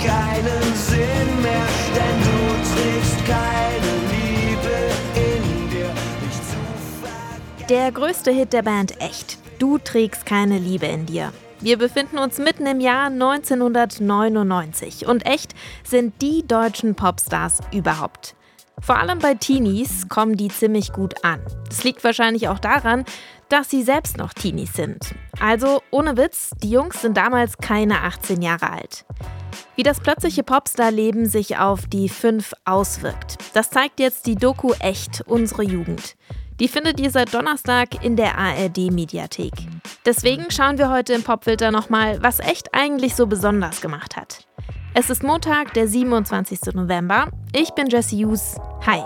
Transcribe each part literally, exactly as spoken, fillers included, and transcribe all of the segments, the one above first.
keinen Sinn mehr, denn du trägst keine Liebe in dir, nicht zu vergessen. Der größte Hit der Band Echt. Du trägst keine Liebe in dir. Wir befinden uns mitten im Jahr neunzehnhundertneunundneunzig und Echt sind die deutschen Popstars überhaupt. Vor allem bei Teenies kommen die ziemlich gut an. Das liegt wahrscheinlich auch daran, dass sie selbst noch Teenies sind. Also ohne Witz, die Jungs sind damals keine achtzehn Jahre alt. Wie das plötzliche Popstar-Leben sich auf die fünf auswirkt, das zeigt jetzt die Doku Echt, unsere Jugend. Die findet ihr seit Donnerstag in der A R D-Mediathek. Deswegen schauen wir heute im Popfilter nochmal, was Echt eigentlich so besonders gemacht hat. Es ist Montag, der siebenundzwanzigsten November. Ich bin Jessie Hughes. Hi.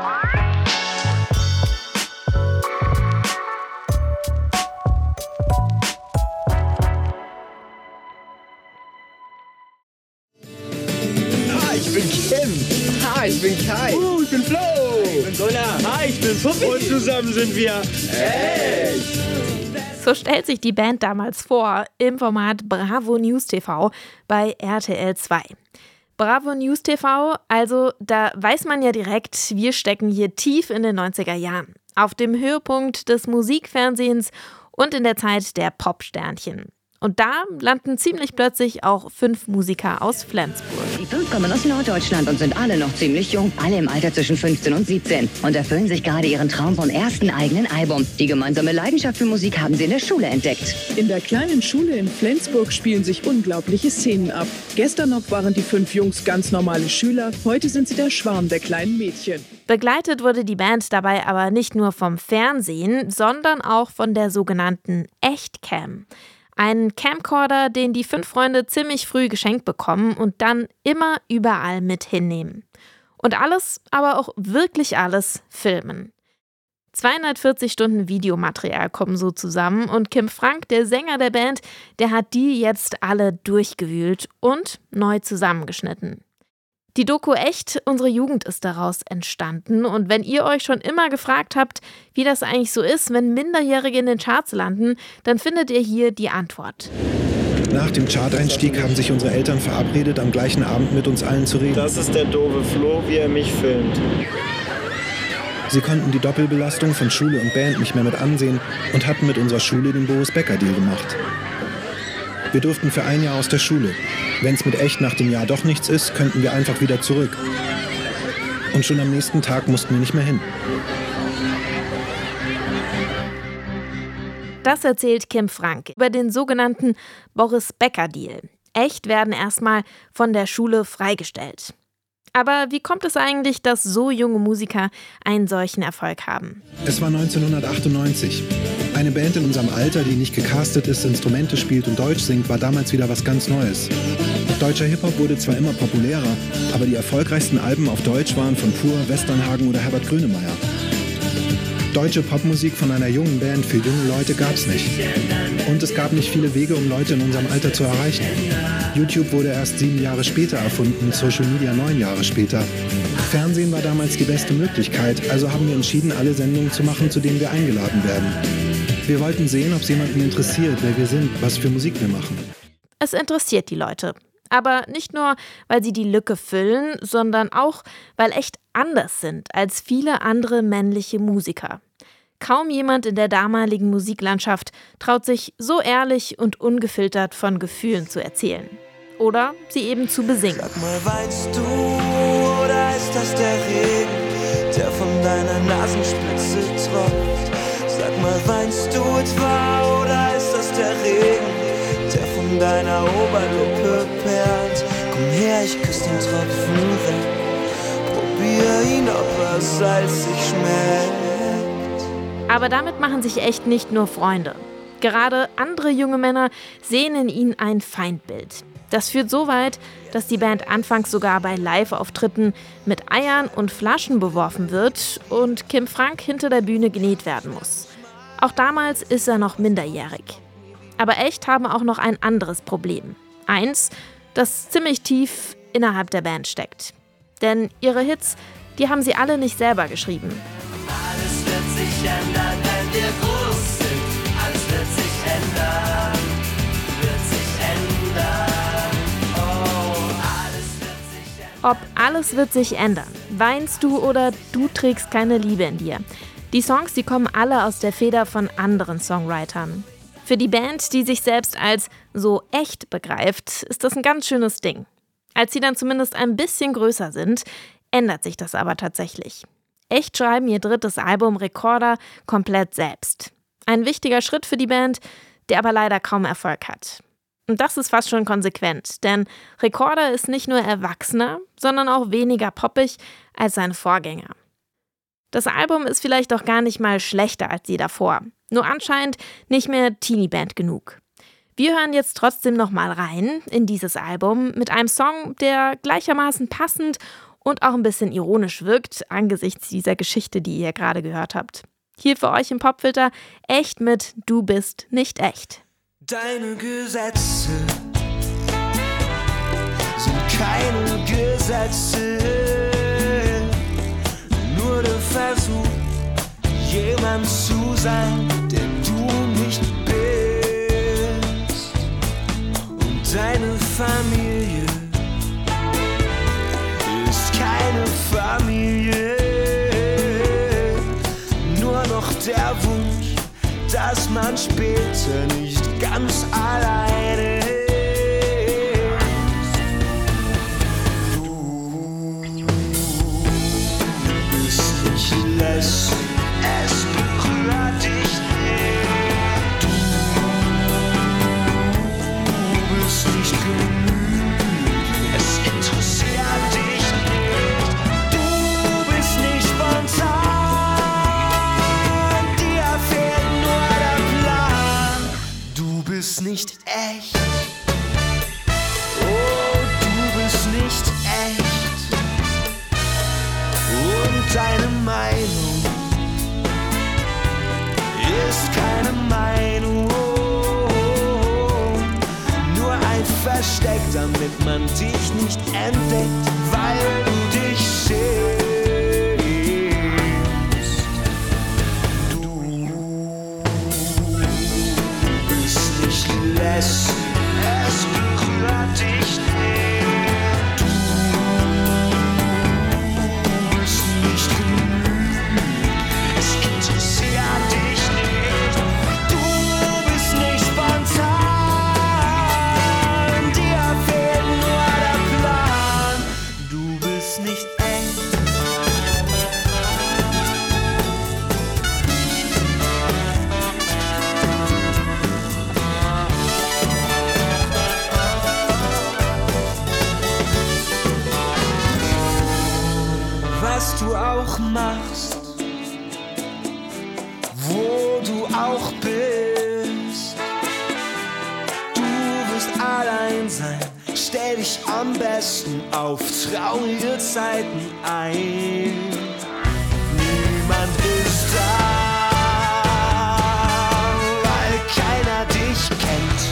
Ah, ich bin Kim. Ah, ich bin Kai. Uh, ich bin Flo. Ich bin Gunnar. Hi, ich bin Puppi. Und zusammen sind wir Echt. So stellt sich die Band damals vor im Format Bravo News T V bei R T L zwei. Bravo News T V, also da weiß man ja direkt, wir stecken hier tief in den neunziger Jahren. Auf dem Höhepunkt des Musikfernsehens und in der Zeit der Popsternchen. Und da landen ziemlich plötzlich auch fünf Musiker aus Flensburg. Die fünf kommen aus Norddeutschland und sind alle noch ziemlich jung, alle im Alter zwischen fünfzehn und siebzehn und erfüllen sich gerade ihren Traum vom ersten eigenen Album. Die gemeinsame Leidenschaft für Musik haben sie in der Schule entdeckt. In der kleinen Schule in Flensburg spielen sich unglaubliche Szenen ab. Gestern noch waren die fünf Jungs ganz normale Schüler, heute sind sie der Schwarm der kleinen Mädchen. Begleitet wurde die Band dabei aber nicht nur vom Fernsehen, sondern auch von der sogenannten Echtcam. Ein Camcorder, den die fünf Freunde ziemlich früh geschenkt bekommen und dann immer überall mit hinnehmen. Und alles, aber auch wirklich alles, filmen. zweihundertvierzig Stunden Videomaterial kommen so zusammen und Kim Frank, der Sänger der Band, der hat die jetzt alle durchgewühlt und neu zusammengeschnitten. Die Doku Echt, unsere Jugend ist daraus entstanden und wenn ihr euch schon immer gefragt habt, wie das eigentlich so ist, wenn Minderjährige in den Charts landen, dann findet ihr hier die Antwort. Nach dem Charteinstieg haben sich unsere Eltern verabredet, am gleichen Abend mit uns allen zu reden. Das ist der doofe Flo, wie er mich filmt. Sie konnten die Doppelbelastung von Schule und Band nicht mehr mit ansehen und hatten mit unserer Schule den Boris Becker-Deal gemacht. Wir durften für ein Jahr aus der Schule. Wenn es mit Echt nach dem Jahr doch nichts ist, könnten wir einfach wieder zurück. Und schon am nächsten Tag mussten wir nicht mehr hin. Das erzählt Kim Frank über den sogenannten Boris Becker-Deal. Echt werden erstmal von der Schule freigestellt. Aber wie kommt es eigentlich, dass so junge Musiker einen solchen Erfolg haben? Es war neunzehnhundertachtundneunzig. Eine Band in unserem Alter, die nicht gecastet ist, Instrumente spielt und Deutsch singt, war damals wieder was ganz Neues. Deutscher Hip-Hop wurde zwar immer populärer, aber die erfolgreichsten Alben auf Deutsch waren von Pur, Westernhagen oder Herbert Grönemeyer. Deutsche Popmusik von einer jungen Band für junge Leute gab's nicht. Und es gab nicht viele Wege, um Leute in unserem Alter zu erreichen. YouTube wurde erst sieben Jahre später erfunden, Social Media neun Jahre später. Fernsehen war damals die beste Möglichkeit, also haben wir entschieden, alle Sendungen zu machen, zu denen wir eingeladen werden. Wir wollten sehen, ob es jemanden interessiert, wer wir sind, was für Musik wir machen. Es interessiert die Leute. Aber nicht nur, weil sie die Lücke füllen, sondern auch, weil Echt anders sind als viele andere männliche Musiker. Kaum jemand in der damaligen Musiklandschaft traut sich so ehrlich und ungefiltert von Gefühlen zu erzählen. Oder sie eben zu besingen. Sag mal, weinst du oder ist das der Regen, der von deiner Nasenspitze tropft? Sag mal, weinst du etwa oder ist das der Regen, der von deiner Oberlippe perlt? Komm her, ich küsse den Tropfen weg, probier ihn, ob er salzig schmeckt. Aber damit machen sich Echt nicht nur Freunde. Gerade andere junge Männer sehen in ihnen ein Feindbild. Das führt so weit, dass die Band anfangs sogar bei Live-Auftritten mit Eiern und Flaschen beworfen wird und Kim Frank hinter der Bühne genäht werden muss. Auch damals ist er noch minderjährig. Aber Echt haben auch noch ein anderes Problem. Eins, das ziemlich tief innerhalb der Band steckt. Denn ihre Hits, die haben sie alle nicht selber geschrieben. Alles wird sich ändern, wenn wir groß sind. Alles wird sich ändern, wird sich ändern. Oh, alles Alles wird sich ändern. Weinst du oder du trägst keine Liebe in dir. Die Songs, die kommen alle aus der Feder von anderen Songwritern. Für die Band, die sich selbst als so echt begreift, ist das ein ganz schönes Ding. Als sie dann zumindest ein bisschen größer sind, ändert sich das aber tatsächlich. Echt schreiben ihr drittes Album Recorder komplett selbst. Ein wichtiger Schritt für die Band, der aber leider kaum Erfolg hat. Und das ist fast schon konsequent, denn Recorder ist nicht nur erwachsener, sondern auch weniger poppig als seine Vorgänger. Das Album ist vielleicht auch gar nicht mal schlechter als die davor, nur anscheinend nicht mehr Teenie-Band genug. Wir hören jetzt trotzdem nochmal rein in dieses Album mit einem Song, der gleichermaßen passend und auch ein bisschen ironisch wirkt angesichts dieser Geschichte, die ihr gerade gehört habt. Hier für euch im Popfilter Echt mit Du bist nicht echt. Deine Gesetze sind keine Gesetze, nur der Versuch, jemand zu sein, der du nicht bist. Und deine Familie ist keine Familie, nur noch der Wunsch, dass man später nicht ganz alleine ist. Du bist nicht lässig, es berührt dich nicht. Du bist nicht genügend, es interessiert dich nicht. Du bist nicht spontan. Du bist nicht echt. Oh, du bist nicht echt. Und deine Meinung ist keine Meinung, nur ein Versteck, damit man dich nicht entdeckt, weil du dich schämst. Es, es berührt dich nicht. Du bist nicht genügend, es interessiert dich nicht. Du bist nicht spontan, dir fehlt nur der Plan. Du bist nicht echt. Was du auch machst, wo du auch bist, du wirst allein sein. Stell dich am besten auf traurige Zeiten ein. Niemand ist da, weil keiner dich kennt.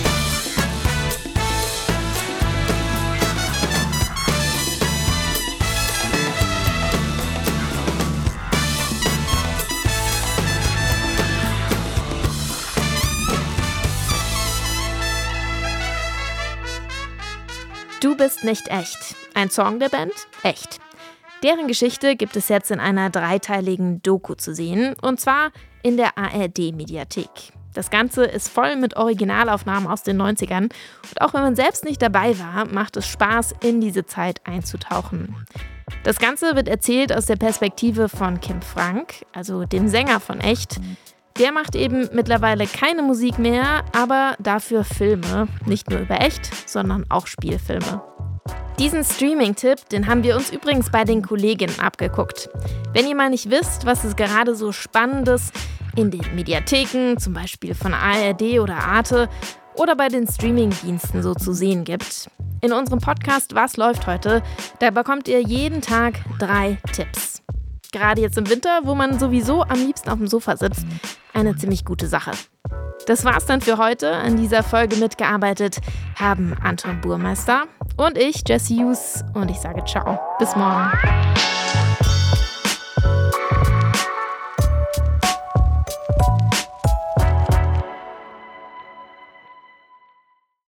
Du bist nicht echt. Ein Song der Band? Echt. Deren Geschichte gibt es jetzt in einer dreiteiligen Doku zu sehen, und zwar in der A R D-Mediathek. Das Ganze ist voll mit Originalaufnahmen aus den neunzigern und auch wenn man selbst nicht dabei war, macht es Spaß, in diese Zeit einzutauchen. Das Ganze wird erzählt aus der Perspektive von Kim Frank, also dem Sänger von Echt. Der macht eben mittlerweile keine Musik mehr, aber dafür Filme. Nicht nur über Echt, sondern auch Spielfilme. Diesen Streaming-Tipp, den haben wir uns übrigens bei den Kolleginnen abgeguckt. Wenn ihr mal nicht wisst, was es gerade so Spannendes in den Mediatheken, zum Beispiel von A R D oder Arte, oder bei den Streaming-Diensten so zu sehen gibt. In unserem Podcast Was läuft heute, da bekommt ihr jeden Tag drei Tipps. Gerade jetzt im Winter, wo man sowieso am liebsten auf dem Sofa sitzt, eine ziemlich gute Sache. Das war's dann für heute. An dieser Folge mitgearbeitet haben Anton Burmeister und ich, Jessie Hughes. Und ich sage ciao. Bis morgen.